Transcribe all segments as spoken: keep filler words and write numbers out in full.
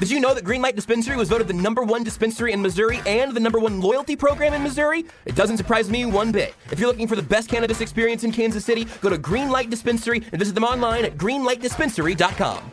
Did you know that Greenlight Dispensary was voted the number one dispensary in Missouri and the number one loyalty program in Missouri? It doesn't surprise me one bit. If you're looking for the best cannabis experience in Kansas City, go to Greenlight Dispensary and visit them online at greenlight dispensary dot com.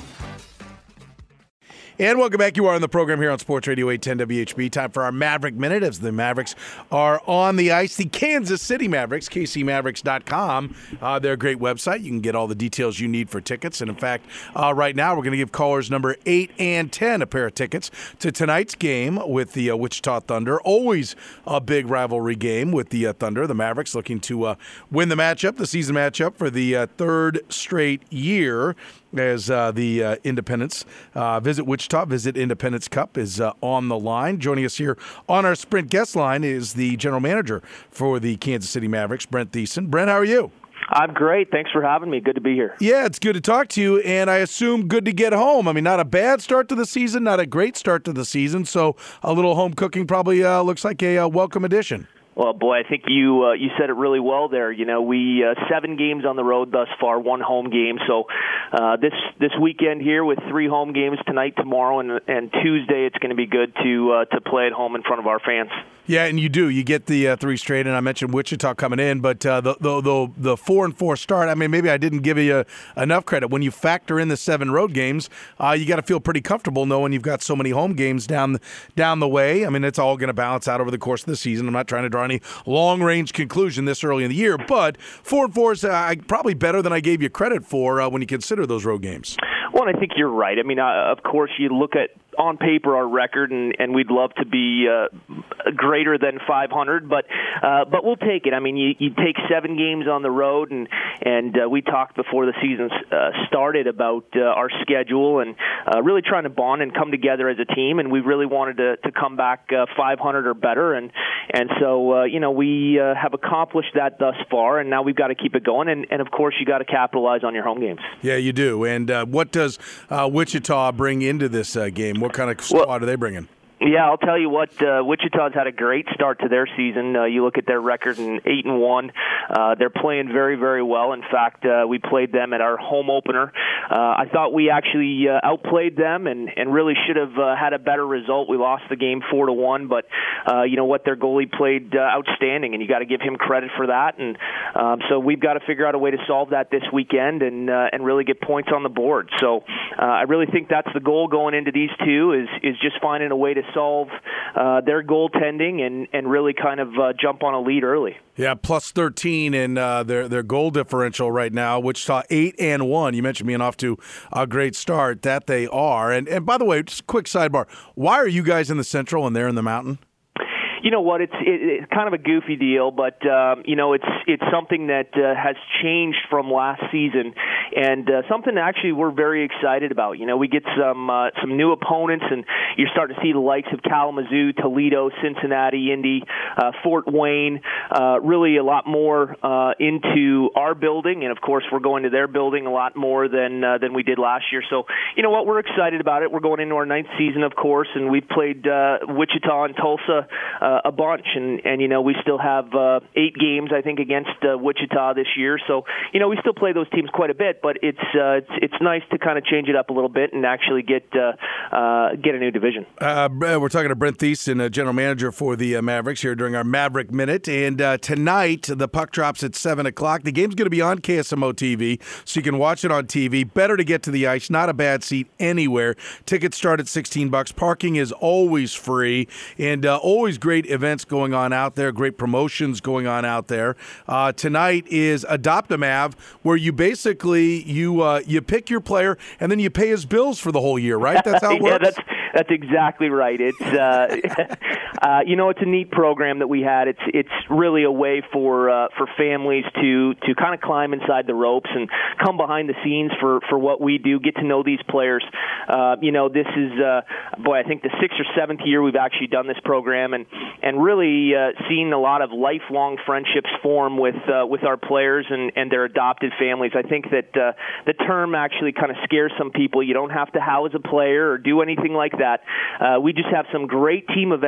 And welcome back. You are on the program here on Sports Radio eight ten W H B. Time for our Maverick Minute as the Mavericks are on the ice. The Kansas City Mavericks, K C Mavericks dot com. Uh, they're a great website. You can get all the details you need for tickets. And, in fact, uh, right now we're going to give callers number eight and ten a pair of tickets to tonight's game with the uh, Wichita Thunder. Always a big rivalry game with the uh, Thunder. The Mavericks looking to uh, win the matchup, the season matchup, for the uh, third straight year. As uh, the uh, Independence uh, visit Wichita, visit Independence Cup is uh, on the line. Joining us here on our Sprint guest line is the general manager for the Kansas City Mavericks, Brent Thiessen. Brent, how are you? I'm great. Thanks for having me. Good to be here. Yeah, it's good to talk to you, and I assume good to get home. I mean, not a bad start to the season, not a great start to the season, so a little home cooking probably uh, looks like a uh, welcome addition. Well, boy, I think you uh, you said it really well there. You know, we uh, seven games on the road thus far, one home game. So uh, this this weekend here with three home games tonight, tomorrow, and and Tuesday, it's going to be good to uh, to play at home in front of our fans. Yeah, and you do. You get the uh, three straight, and I mentioned Wichita coming in, but uh, the, the the the four and four start. I mean, maybe I didn't give you enough credit. When you factor in the seven road games, uh, you got to feel pretty comfortable knowing you've got so many home games down down the way. I mean, it's all going to balance out over the course of the season. I'm not trying to draw any long-range conclusion this early in the year, but four and four is uh, probably better than I gave you credit for uh, when you consider those road games. Well, I think you're right. I mean, uh, of course, you look at on paper our record, and, and we'd love to be uh, greater than five hundred, but uh, but we'll take it. I mean, you, you take seven games on the road, and and uh, we talked before the season uh, started about uh, our schedule and uh, really trying to bond and come together as a team, and we really wanted to, to come back uh, five hundred or better, and and so uh, you know we uh, have accomplished that thus far, and now we've got to keep it going, and, and of course you got to capitalize on your home games. Yeah, you do. And uh, what does uh, Wichita bring into this uh, game? What kind of squad well, are they bringing? Yeah, I'll tell you what. Uh, Wichita's had a great start to their season. Uh, you look at their record in eight and one. Uh, they're playing very, very well. In fact, uh, we played them at our home opener. Uh, I thought we actually uh, outplayed them and, and really should have uh, had a better result. We lost the game four to one, but uh, you know what? Their goalie played uh, outstanding, and you got to give him credit for that. And um, so we've got to figure out a way to solve that this weekend and uh, and really get points on the board. So uh, I really think that's the goal going into these two is is just finding a way to solve uh, their goaltending and, and really kind of uh, jump on a lead early. Yeah, plus thirteen in uh, their their goal differential right now. Wichita eight and one. You mentioned being off to a great start. That they are. And and by the way, just a quick sidebar. Why are you guys in the Central and they're in the Mountain? You know what? It's it, it's kind of a goofy deal, but um, you know it's it's something that uh, has changed from last season, and uh, something actually we're very excited about. You know, we get some uh, some new opponents, and you're starting to see the likes of Kalamazoo, Toledo, Cincinnati, Indy, uh, Fort Wayne, uh, really a lot more uh, into our building, and of course we're going to their building a lot more than uh, than we did last year. So you know what? We're excited about it. We're going into our ninth season, of course, and we've played uh, Wichita and Tulsa Uh, a bunch, and, and you know we still have uh, eight games I think against uh, Wichita this year, so you know we still play those teams quite a bit, but it's uh, it's it's nice to kind of change it up a little bit and actually get uh, uh, get a new division. Uh, we're talking to Brent Thiessen, uh, general manager for the uh, Mavericks here during our Maverick Minute, and uh, tonight the puck drops at seven o'clock. The game's going to be on K S M O T V, so you can watch it on T V. Better to get to the ice, not a bad seat anywhere. Tickets start at sixteen bucks. Parking is always free, and uh, always great events going on out there, great promotions going on out there. Uh, tonight is Adopt a Mav, where you basically you uh, you pick your player and then you pay his bills for the whole year, right? That's how it works. Yeah, that's that's exactly right. It's uh, uh, you know it's a neat program that we had. It's it's really a way for uh, for families to to kind of climb inside the ropes and come behind the scenes for, for what we do, get to know these players. Uh, you know, this is uh, boy, I think the sixth or seventh year we've actually done this program, and and really uh, seen a lot of lifelong friendships form with uh, with our players and, and their adopted families. I think that uh, the term actually kind of scares some people. You don't have to house a player or do anything like that. Uh, we just have some great team events throughout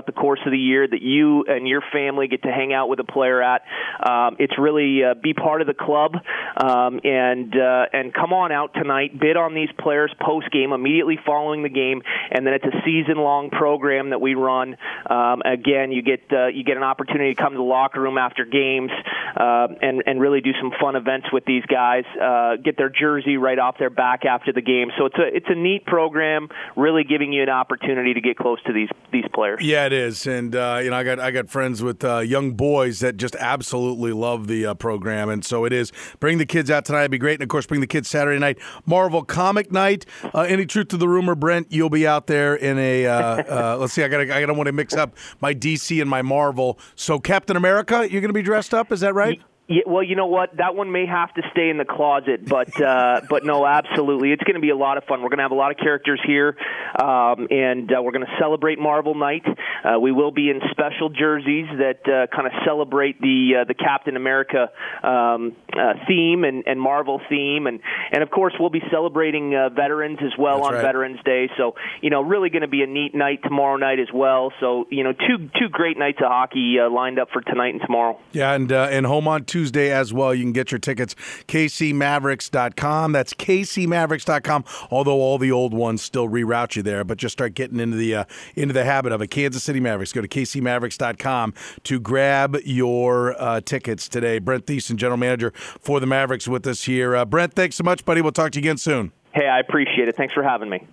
throughout the course of the year that you and your family get to hang out with a player at. Um, it's really uh, be part of the club um, and uh, and come on out tonight, bid on these players post-game, immediately following the game, and then it's a season-long program that we run. Um, again, you get uh, you get an opportunity to come to the locker room after games uh, and, and really do some fun events with these guys, uh, get their jersey right off their back after the game. So it's a it's a neat program, really giving you an opportunity to get close to these these players. Yeah, it is, and uh, you know, I got I got friends with uh, young boys that just absolutely love the uh, program, and so it is. Bring the kids out tonight; it'd be great, and of course, bring the kids Saturday night, Marvel Comic Night. Uh, any truth to the rumor, Brent? You'll be out there in a. Uh, uh, let's see, I got I don't want to mix up my D C and my Marvel. So, Captain America, you're going to be dressed up? Is that right? Yeah, well, you know what? That one may have to stay in the closet, but uh, but no, absolutely, it's going to be a lot of fun. We're going to have a lot of characters here, um, and uh, we're going to celebrate Marvel Night. Uh, we will be in special jerseys that uh, kind of celebrate the uh, the Captain America um, uh, theme and, and Marvel theme, and and of course we'll be celebrating uh, veterans as well. That's on right. Veterans Day. So you know, really going to be a neat night tomorrow night as well. So you know, two two great nights of hockey uh, lined up for tonight and tomorrow. Yeah, and uh, and home on Tuesday as well. You can get your tickets, K C Mavericks dot com. That's K C Mavericks dot com, although all the old ones still reroute you there, but just start getting into the uh, into the habit of it. Kansas City Mavericks. Go to K C Mavericks dot com to grab your uh, tickets today. Brent Thiessen, General Manager for the Mavericks, with us here. Uh, Brent, thanks so much, buddy. We'll talk to you again soon. Hey, I appreciate it. Thanks for having me.